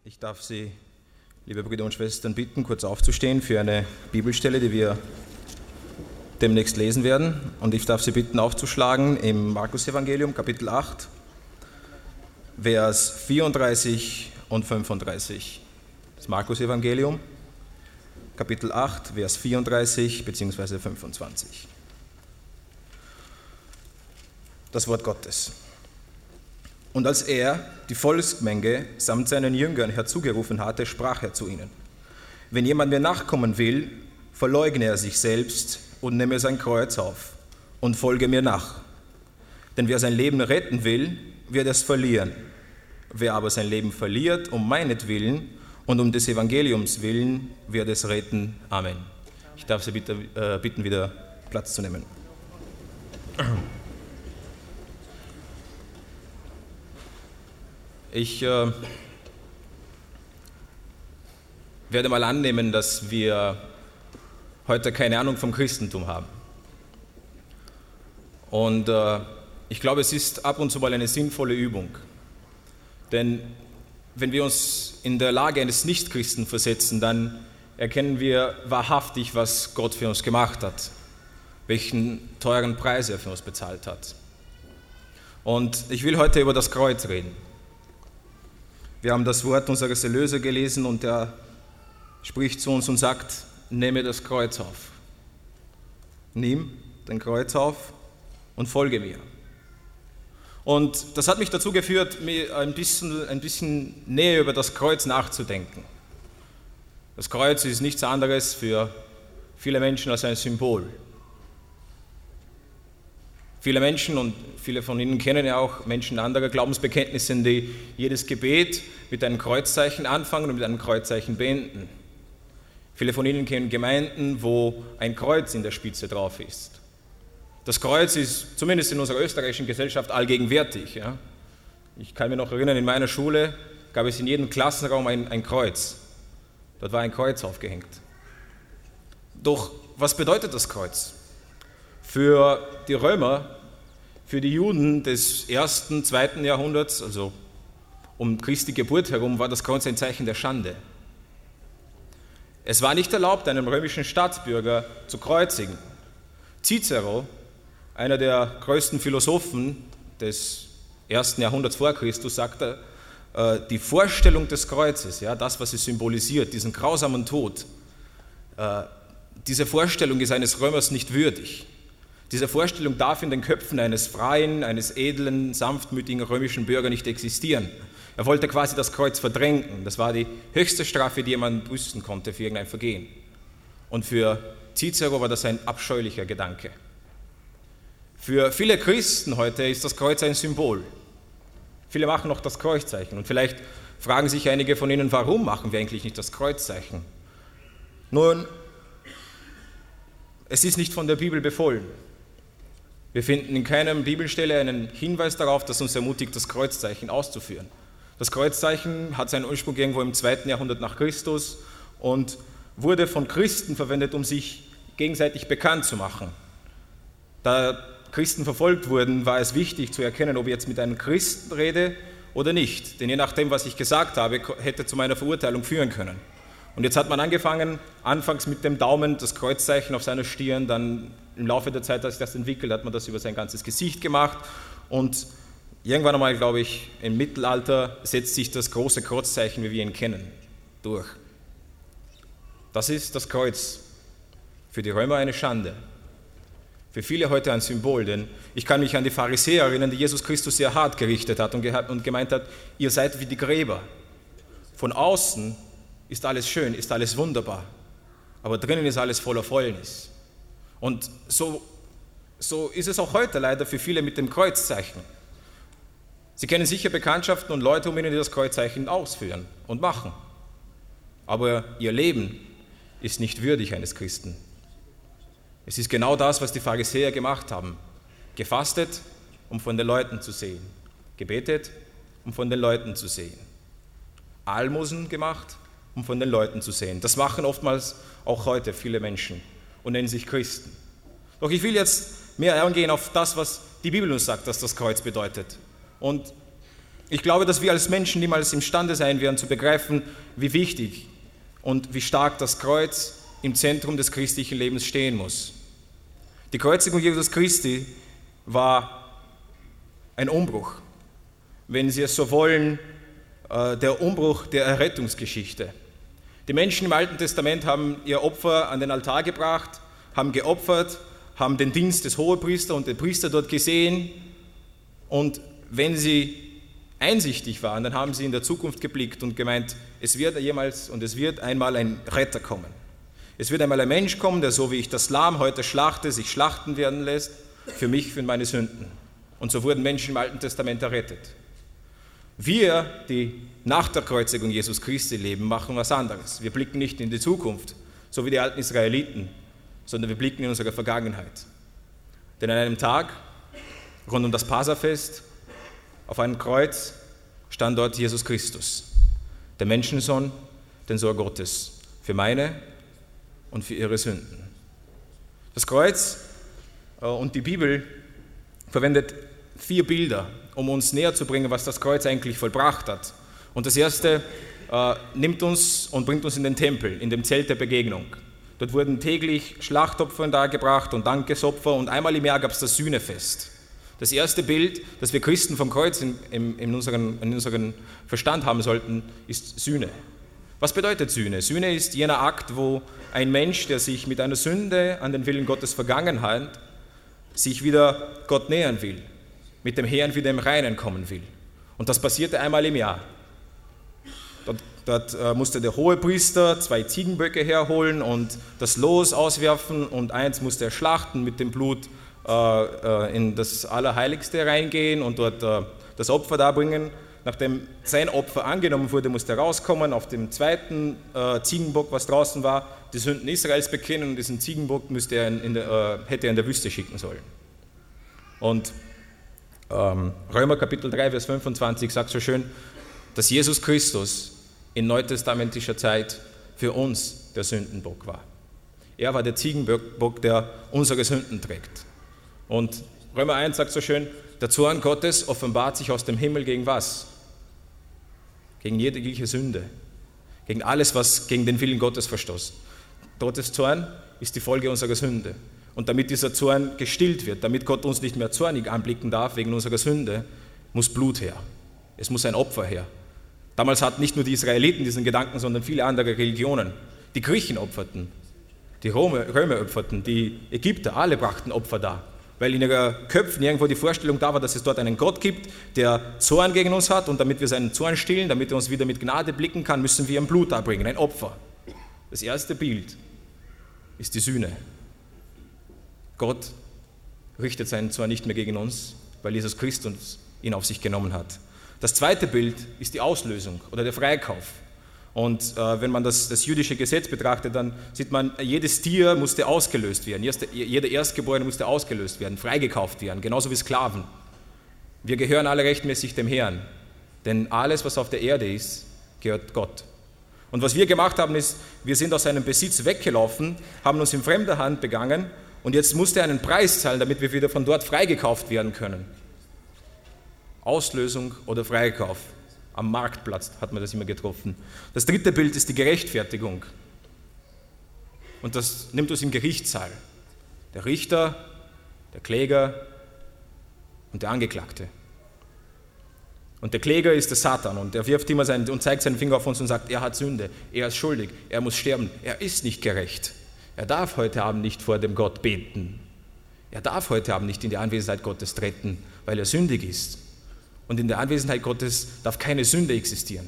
Ich darf Sie, liebe Brüder und Schwestern, bitten, kurz aufzustehen für eine Bibelstelle, die wir demnächst lesen werden. Und ich darf Sie bitten, aufzuschlagen im Markus-Evangelium, Kapitel 8, Vers 34 und 35. Das Markus-Evangelium, Kapitel 8, Vers 34 bzw. 25. Das Wort Gottes. Und als er die Volksmenge samt seinen Jüngern herzugerufen hatte, sprach er zu ihnen: Wenn jemand mir nachkommen will, verleugne er sich selbst und nehme sein Kreuz auf und folge mir nach. Denn wer sein Leben retten will, wird es verlieren. Wer aber sein Leben verliert, um meinetwillen und um des Evangeliums willen, wird es retten. Amen. Ich darf Sie bitten, wieder Platz zu nehmen. Ich werde mal annehmen, dass wir heute keine Ahnung vom Christentum haben. Und ich glaube, es ist ab und zu mal eine sinnvolle Übung. Denn wenn wir uns in der Lage eines Nichtchristen versetzen, dann erkennen wir wahrhaftig, was Gott für uns gemacht hat, welchen teuren Preis er für uns bezahlt hat. Und ich will heute über das Kreuz reden. Wir haben das Wort unseres Erlösers gelesen und er spricht zu uns und sagt: Nehme das Kreuz auf. Nimm dein Kreuz auf und folge mir. Und das hat mich dazu geführt, mir ein bisschen näher über das Kreuz nachzudenken. Das Kreuz ist nichts anderes für viele Menschen als ein Symbol. Viele Menschen, und viele von Ihnen kennen ja auch Menschen anderer Glaubensbekenntnisse, die jedes Gebet mit einem Kreuzzeichen anfangen und mit einem Kreuzzeichen beenden. Viele von Ihnen kennen Gemeinden, wo ein Kreuz in der Spitze drauf ist. Das Kreuz ist zumindest in unserer österreichischen Gesellschaft allgegenwärtig. Ja? Ich kann mich noch erinnern, in meiner Schule gab es in jedem Klassenraum ein Kreuz. Dort war ein Kreuz aufgehängt. Doch was bedeutet das Kreuz? Für die Römer, für die Juden des 1., 2. Jahrhunderts, also um Christi Geburt herum, war das Kreuz ein Zeichen der Schande. Es war nicht erlaubt, einen römischen Staatsbürger zu kreuzigen. Cicero, einer der größten Philosophen des 1. Jahrhunderts vor Christus, sagte, die Vorstellung des Kreuzes, ja, das, was es symbolisiert, diesen grausamen Tod, diese Vorstellung ist eines Römers nicht würdig. Diese Vorstellung darf in den Köpfen eines freien, eines edlen, sanftmütigen römischen Bürgers nicht existieren. Er wollte quasi das Kreuz verdrängen. Das war die höchste Strafe, die jemand büßen konnte für irgendein Vergehen. Und für Cicero war das ein abscheulicher Gedanke. Für viele Christen heute ist das Kreuz ein Symbol. Viele machen noch das Kreuzzeichen. Und vielleicht fragen sich einige von Ihnen, warum machen wir eigentlich nicht das Kreuzzeichen? Nun, es ist nicht von der Bibel befohlen. Wir finden in keiner Bibelstelle einen Hinweis darauf, das uns ermutigt, das Kreuzzeichen auszuführen. Das Kreuzzeichen hat seinen Ursprung irgendwo im 2. Jahrhundert nach Christus und wurde von Christen verwendet, um sich gegenseitig bekannt zu machen. Da Christen verfolgt wurden, war es wichtig zu erkennen, ob ich jetzt mit einem Christen rede oder nicht. Denn je nachdem, was ich gesagt habe, hätte zu meiner Verurteilung führen können. Und jetzt hat man angefangen, anfangs mit dem Daumen das Kreuzzeichen auf seiner Stirn, dann im Laufe der Zeit, als sich das entwickelt, hat man das über sein ganzes Gesicht gemacht und irgendwann einmal, glaube ich, im Mittelalter setzt sich das große Kreuzzeichen, wie wir ihn kennen, durch. Das ist das Kreuz. Für die Römer eine Schande. Für viele heute ein Symbol, denn ich kann mich an die Pharisäer erinnern, die Jesus Christus sehr hart gerichtet hat und gemeint hat, ihr seid wie die Gräber. Von außen ist alles schön, ist alles wunderbar, aber drinnen ist alles voller Fäulnis. Und so ist es auch heute leider für viele mit dem Kreuzzeichen. Sie kennen sicher Bekanntschaften und Leute um ihnen, die das Kreuzzeichen ausführen und machen. Aber ihr Leben ist nicht würdig eines Christen. Es ist genau das, was die Pharisäer gemacht haben. Gefastet, um von den Leuten zu sehen. Gebetet, um von den Leuten zu sehen. Almosen gemacht, um von den Leuten zu sehen. Das machen oftmals auch heute viele Menschen und nennen sich Christen. Doch ich will jetzt mehr eingehen auf das, was die Bibel uns sagt, dass das Kreuz bedeutet. Und Ich glaube, dass wir als Menschen niemals imstande sein werden, zu begreifen, wie wichtig und wie stark das Kreuz im Zentrum des christlichen Lebens stehen muss. Die Kreuzigung Jesus Christi war ein Umbruch, wenn Sie es so wollen, der Umbruch der Errettungsgeschichte. Die Menschen im Alten Testament haben ihr Opfer an den Altar gebracht, haben geopfert, haben den Dienst des Hohepriesters und der Priester dort gesehen, und wenn sie einsichtig waren, dann haben sie in der Zukunft geblickt und gemeint, es wird einmal ein Retter kommen. Es wird einmal ein Mensch kommen, der so wie ich das Lamm heute schlachte, sich schlachten werden lässt, für mich, für meine Sünden. Und so wurden Menschen im Alten Testament errettet. Wir, die nach der Kreuzigung Jesus Christi leben, machen was anderes. Wir blicken nicht in die Zukunft, so wie die alten Israeliten, sondern wir blicken in unsere Vergangenheit. Denn an einem Tag, rund um das Passafest, auf einem Kreuz stand dort Jesus Christus, der Menschensohn, den Sohn Gottes, für meine und für ihre Sünden. Das Kreuz und die Bibel verwendet 4 Bilder, um uns näher zu bringen, was das Kreuz eigentlich vollbracht hat. Und das erste nimmt uns und bringt uns in den Tempel, in dem Zelt der Begegnung. Dort wurden täglich Schlachtopfer dargebracht und Dankesopfer, und einmal im Jahr gab es das Sühnefest. Das erste Bild, das wir Christen vom Kreuz in unserem Verstand haben sollten, ist Sühne. Was bedeutet Sühne? Sühne ist jener Akt, wo ein Mensch, der sich mit einer Sünde an den Willen Gottes vergangen hat, sich wieder Gott nähern will, mit dem Herrn wieder im Reinen kommen will. Und das passierte einmal im Jahr. Dort musste der Hohepriester 2 Ziegenböcke herholen und das Los auswerfen, und eins musste er schlachten, mit dem Blut in das Allerheiligste reingehen und dort das Opfer darbringen. Nachdem sein Opfer angenommen wurde, musste er rauskommen, auf dem zweiten Ziegenbock, was draußen war, die Sünden Israels bekennen, und diesen Ziegenbock hätte er in der Wüste schicken sollen. Und Römer Kapitel 3, Vers 25 sagt so schön, dass Jesus Christus in neutestamentischer Zeit für uns der Sündenbock war. Er war der Ziegenbock, der unsere Sünden trägt. Und Römer 1 sagt so schön, der Zorn Gottes offenbart sich aus dem Himmel gegen was? Gegen jegliche Sünde, gegen alles, was gegen den Willen Gottes verstoßt. Gottes Zorn ist die Folge unserer Sünde. Und damit dieser Zorn gestillt wird, damit Gott uns nicht mehr zornig anblicken darf wegen unserer Sünde, muss Blut her. Es muss ein Opfer her. Damals hatten nicht nur die Israeliten diesen Gedanken, sondern viele andere Religionen. Die Griechen opferten, die Römer opferten, die Ägypter, alle brachten Opfer dar. Weil in ihren Köpfen irgendwo die Vorstellung da war, dass es dort einen Gott gibt, der Zorn gegen uns hat, und damit wir seinen Zorn stillen, damit er uns wieder mit Gnade blicken kann, müssen wir ein Blut darbringen, ein Opfer. Das erste Bild ist die Sühne. Gott richtet seinen Zorn nicht mehr gegen uns, weil Jesus Christus ihn auf sich genommen hat. Das zweite Bild ist die Auslösung oder der Freikauf. Und wenn man das jüdische Gesetz betrachtet, dann sieht man, jedes Tier musste ausgelöst werden. Jeder Erstgeborene musste ausgelöst werden, freigekauft werden, genauso wie Sklaven. Wir gehören alle rechtmäßig dem Herrn, denn alles, was auf der Erde ist, gehört Gott. Und was wir gemacht haben, ist, wir sind aus seinem Besitz weggelaufen, haben uns in fremder Hand begangen, und jetzt musste er einen Preis zahlen, damit wir wieder von dort freigekauft werden können. Auslösung oder Freikauf. Am Marktplatz hat man das immer getroffen. Das dritte Bild ist die Gerechtfertigung. Und das nimmt uns im Gerichtssaal. Der Richter, der Kläger und der Angeklagte. Und der Kläger ist der Satan, und er wirft immer und zeigt seinen Finger auf uns und sagt, er hat Sünde, er ist schuldig, er muss sterben, er ist nicht gerecht. Er darf heute Abend nicht vor dem Gott beten. Er darf heute Abend nicht in die Anwesenheit Gottes treten, weil er sündig ist. Und in der Anwesenheit Gottes darf keine Sünde existieren.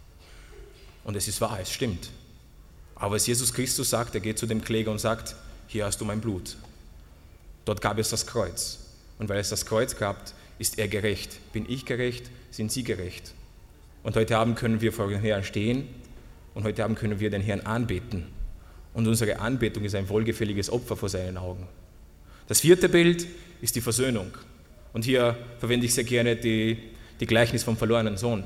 Und es ist wahr, es stimmt. Aber was Jesus Christus sagt, er geht zu dem Kläger und sagt, hier hast du mein Blut. Dort gab es das Kreuz. Und weil es das Kreuz gab, ist er gerecht. Bin ich gerecht, sind Sie gerecht. Und heute Abend können wir vor dem Herrn stehen, und heute Abend können wir den Herrn anbeten. Und unsere Anbetung ist ein wohlgefälliges Opfer vor seinen Augen. Das vierte Bild ist die Versöhnung. Und hier verwende ich sehr gerne die Gleichnis vom verlorenen Sohn.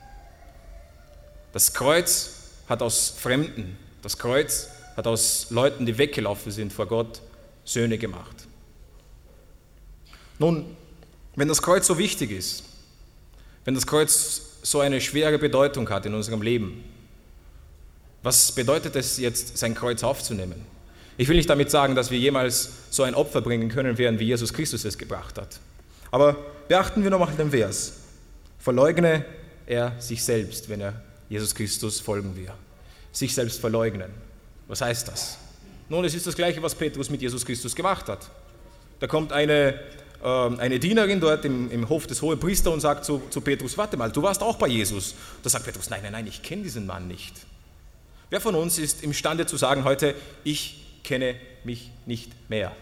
Das Kreuz hat aus Fremden, das Kreuz hat aus Leuten, die weggelaufen sind vor Gott, Söhne gemacht. Nun, wenn das Kreuz so wichtig ist, Wenn das Kreuz so eine schwere Bedeutung hat in unserem Leben, was bedeutet es jetzt, sein Kreuz aufzunehmen? Ich will nicht damit sagen, dass wir jemals so ein Opfer bringen können werden, wie Jesus Christus es gebracht hat. Aber beachten wir nochmal den Vers. Verleugne er sich selbst, wenn er Jesus Christus folgen will. Sich selbst verleugnen. Was heißt das? Nun, es ist das Gleiche, was Petrus mit Jesus Christus gemacht hat. Da kommt eine Dienerin dort im Hof des Hohepriesters und sagt zu Petrus, warte mal, du warst auch bei Jesus. Da sagt Petrus, nein, ich kenne diesen Mann nicht. Wer von uns ist imstande zu sagen heute, ich kenne mich nicht mehr?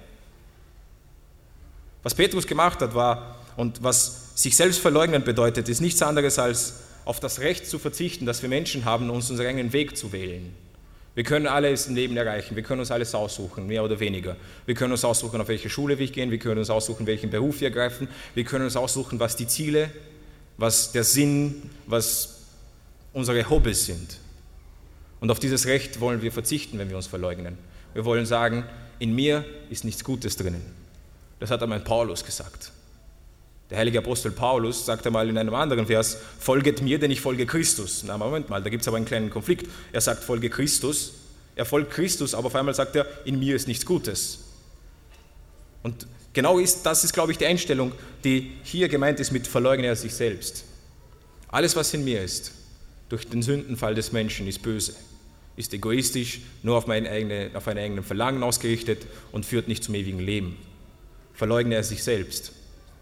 Was Petrus gemacht hat und was sich selbst verleugnen bedeutet, ist nichts anderes als auf das Recht zu verzichten, das wir Menschen haben, uns unseren eigenen Weg zu wählen. Wir können alles im Leben erreichen, wir können uns alles aussuchen, mehr oder weniger. Wir können uns aussuchen, auf welche Schule wir gehen, wir können uns aussuchen, welchen Beruf wir ergreifen, wir können uns aussuchen, was die Ziele, was der Sinn, was unsere Hobbys sind. Und auf dieses Recht wollen wir verzichten, wenn wir uns verleugnen. Wir wollen sagen, in mir ist nichts Gutes drinnen. Das hat einmal Paulus gesagt. Der heilige Apostel Paulus sagt einmal in einem anderen Vers, folget mir, denn ich folge Christus. Na, Moment mal, da gibt es aber einen kleinen Konflikt. Er sagt, folge Christus, er folgt Christus, aber auf einmal sagt er, in mir ist nichts Gutes. Und genau das ist, glaube ich, die Einstellung, die hier gemeint ist mit verleugne er sich selbst. Alles, was in mir ist, durch den Sündenfall des Menschen, ist böse, ist egoistisch, nur auf ein eigenes Verlangen ausgerichtet und führt nicht zum ewigen Leben. Verleugne er sich selbst.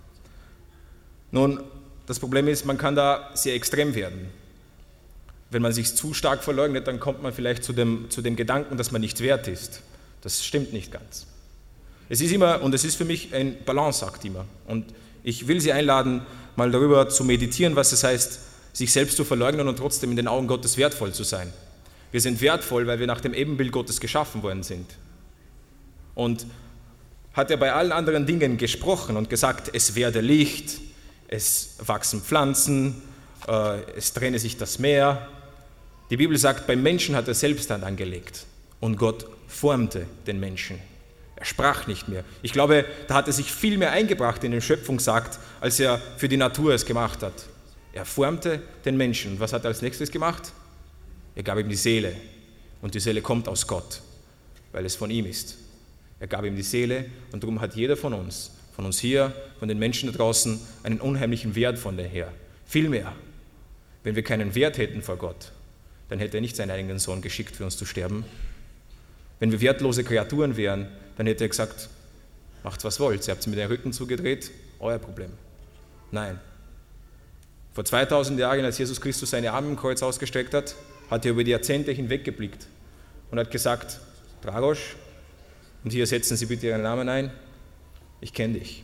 Nun, das Problem ist, man kann da sehr extrem werden. Wenn man sich zu stark verleugnet, dann kommt man vielleicht zu dem Gedanken, dass man nichts wert ist. Das stimmt nicht ganz. Es ist immer, und es ist für mich ein Balanceakt immer. Und ich will Sie einladen, mal darüber zu meditieren, was es heißt, sich selbst zu verleugnen und trotzdem in den Augen Gottes wertvoll zu sein. Wir sind wertvoll, weil wir nach dem Ebenbild Gottes geschaffen worden sind. Und hat er bei allen anderen Dingen gesprochen und gesagt, es werde Licht, es wachsen Pflanzen, es trenne sich das Meer. Die Bibel sagt, beim Menschen hat er selbst Hand angelegt und Gott formte den Menschen. Er sprach nicht mehr. Ich glaube, da hat er sich viel mehr eingebracht in den Schöpfungsakt, als er für die Natur es gemacht hat. Er formte den Menschen. Und was hat er als nächstes gemacht? Er gab ihm die Seele. Und die Seele kommt aus Gott, weil es von ihm ist. Er gab ihm die Seele und darum hat jeder von uns hier, von den Menschen da draußen, einen unheimlichen Wert von daher. Viel mehr. Wenn wir keinen Wert hätten vor Gott, dann hätte er nicht seinen eigenen Sohn geschickt, für uns zu sterben. Wenn wir wertlose Kreaturen wären, dann hätte er gesagt, macht was wollt, ihr habt mir den Rücken zugedreht, euer Problem. Nein. Vor 2000 Jahren, als Jesus Christus seine Arme im Kreuz ausgestreckt hat, hat er über die Jahrzehnte hinweggeblickt und hat gesagt, Dragoš, und hier setzen Sie bitte Ihren Namen ein, ich kenne dich.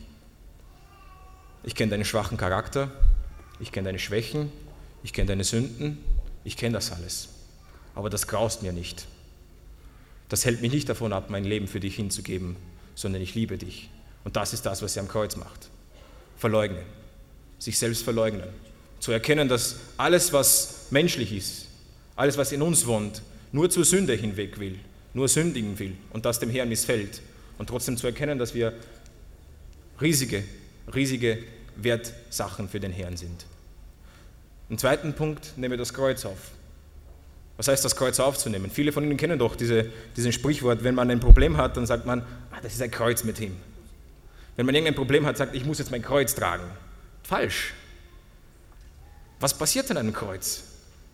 Ich kenne deinen schwachen Charakter, ich kenne deine Schwächen, ich kenne deine Sünden, ich kenne das alles. Aber das graust mir nicht. Das hält mich nicht davon ab, mein Leben für dich hinzugeben, sondern ich liebe dich. Und das ist das, was er am Kreuz macht. Verleugnen, sich selbst verleugnen. Zu erkennen, dass alles, was menschlich ist, alles, was in uns wohnt, nur zur Sünde hinweg will, nur sündigen will und das dem Herrn missfällt. Und trotzdem zu erkennen, dass wir riesige Wertsachen für den Herrn sind. Im zweiten Punkt nehme das Kreuz auf. Was heißt das Kreuz aufzunehmen? Viele von Ihnen kennen doch diesen Sprichwort, wenn man ein Problem hat, dann sagt man, das ist ein Kreuz mit ihm. Wenn man irgendein Problem hat, sagt, ich muss jetzt mein Kreuz tragen. Falsch. Was passiert an einem Kreuz?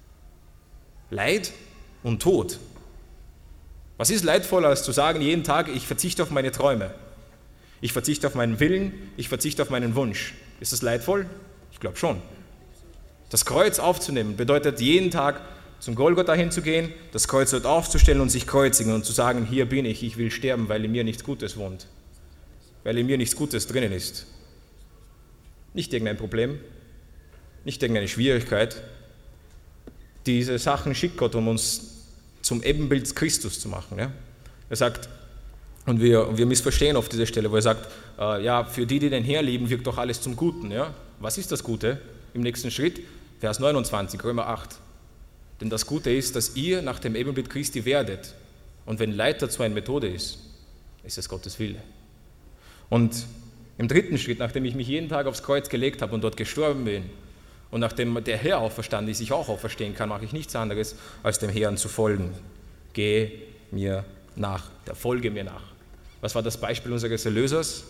Leid und Tod. Was ist leidvoller, als zu sagen, jeden Tag, ich verzichte auf meine Träume, ich verzichte auf meinen Willen, ich verzichte auf meinen Wunsch. Ist das leidvoll? Ich glaube schon. Das Kreuz aufzunehmen bedeutet, jeden Tag zum Golgotha hinzugehen, das Kreuz dort aufzustellen und sich kreuzigen und zu sagen, hier bin ich will sterben, weil in mir nichts Gutes wohnt, weil in mir nichts Gutes drinnen ist. Nicht irgendein Problem, nicht irgendeine Schwierigkeit. Diese Sachen schickt Gott, um uns zum Ebenbild Christus zu machen. Ja? Er sagt, und wir missverstehen auf dieser Stelle, wo er sagt, für die den Herrn lieben, wirkt doch alles zum Guten. Ja? Was ist das Gute? Im nächsten Schritt, Vers 29, Römer 8. Denn das Gute ist, dass ihr nach dem Ebenbild Christi werdet. Und wenn Leid dazu eine Methode ist, ist es Gottes Wille. Und im dritten Schritt, nachdem ich mich jeden Tag aufs Kreuz gelegt habe und dort gestorben bin Und nachdem der Herr auferstanden ist, ich auch auferstehen kann, mache ich nichts anderes, als dem Herrn zu folgen. Geh mir nach, der folge mir nach. Was war das Beispiel unseres Erlösers?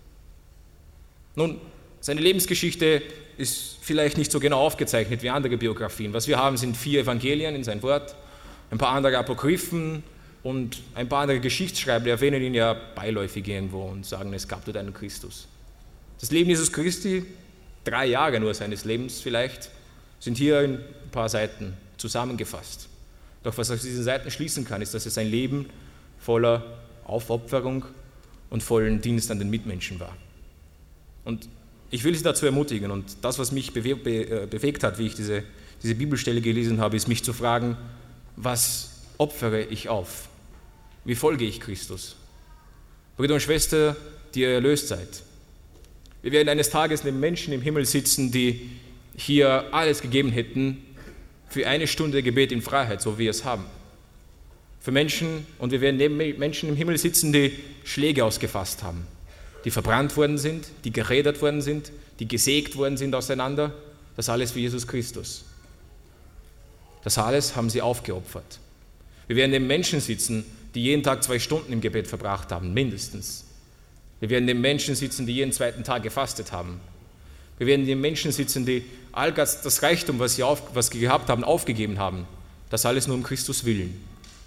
Nun, seine Lebensgeschichte ist vielleicht nicht so genau aufgezeichnet wie andere Biografien. Was wir haben, sind 4 Evangelien in sein Wort, ein paar andere Apokryphen und ein paar andere Geschichtsschreiber, die erwähnen ihn ja beiläufig irgendwo und sagen, es gab dort einen Christus. Das Leben Jesus Christi, 3 Jahre nur seines Lebens vielleicht, sind hier in ein paar Seiten zusammengefasst. Doch was aus diesen Seiten schließen kann, ist, dass es ein Leben voller Aufopferung und vollen Dienst an den Mitmenschen war. Und ich will Sie dazu ermutigen, und das, was mich bewegt hat, wie ich diese Bibelstelle gelesen habe, ist mich zu fragen, was opfere ich auf? Wie folge ich Christus? Brüder und Schwester, die ihr erlöst seid. Wir werden eines Tages neben Menschen im Himmel sitzen, die hier alles gegeben hätten für 1 Stunde Gebet in Freiheit, so wie wir es haben. Für Menschen, und wir werden neben Menschen im Himmel sitzen, die Schläge ausgefasst haben, die verbrannt worden sind, die gerädert worden sind, die gesägt worden sind auseinander. Das alles für Jesus Christus. Das alles haben sie aufgeopfert. Wir werden neben Menschen sitzen, die jeden Tag 2 Stunden im Gebet verbracht haben, mindestens. Wir werden neben Menschen sitzen, die jeden 2. Tag gefastet haben. Wir werden neben Menschen sitzen, die all das Reichtum, was sie gehabt haben, aufgegeben haben. Das alles nur um Christus willen.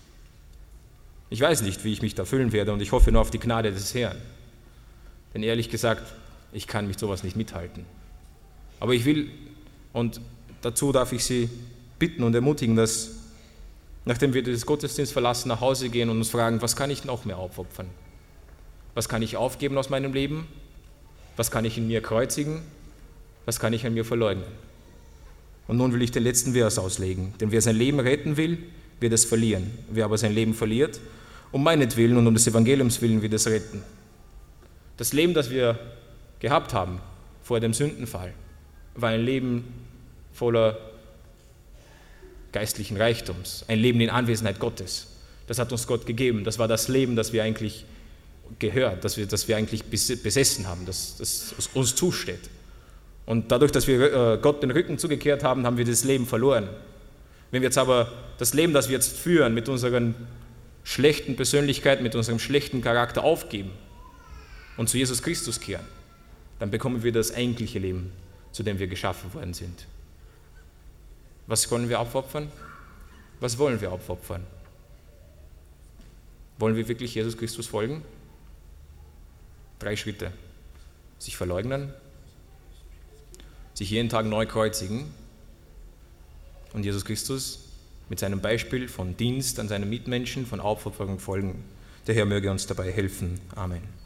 Ich weiß nicht, wie ich mich da füllen werde, und ich hoffe nur auf die Gnade des Herrn. Denn ehrlich gesagt, ich kann mit sowas nicht mithalten. Aber ich will, und dazu darf ich Sie bitten und ermutigen, dass, nachdem wir dieses Gottesdienst verlassen, nach Hause gehen und uns fragen, was kann ich noch mehr aufopfern? Was kann ich aufgeben aus meinem Leben? Was kann ich in mir kreuzigen? Was kann ich an mir verleugnen? Und nun will ich den letzten Vers auslegen. Denn wer sein Leben retten will, wird es verlieren. Wer aber sein Leben verliert, um meinetwillen und um des Evangeliums willen, wird es retten. Das Leben, das wir gehabt haben vor dem Sündenfall, war ein Leben voller geistlichen Reichtums, ein Leben in Anwesenheit Gottes. Das hat uns Gott gegeben. Das war das Leben, das wir eigentlich gehört, das wir eigentlich besessen haben, das uns zusteht. Und dadurch, dass wir Gott den Rücken zugekehrt haben, haben wir das Leben verloren. Wenn wir jetzt aber das Leben, das wir jetzt führen, mit unseren schlechten Persönlichkeiten, mit unserem schlechten Charakter aufgeben und zu Jesus Christus kehren, dann bekommen wir das eigentliche Leben, zu dem wir geschaffen worden sind. Was wollen wir aufopfern? Was wollen wir aufopfern? Wollen wir wirklich Jesus Christus folgen? 3 Schritte. Sich verleugnen, sich jeden Tag neu kreuzigen und Jesus Christus mit seinem Beispiel von Dienst an seinen Mitmenschen, von Aufopferung folgen. Der Herr möge uns dabei helfen. Amen.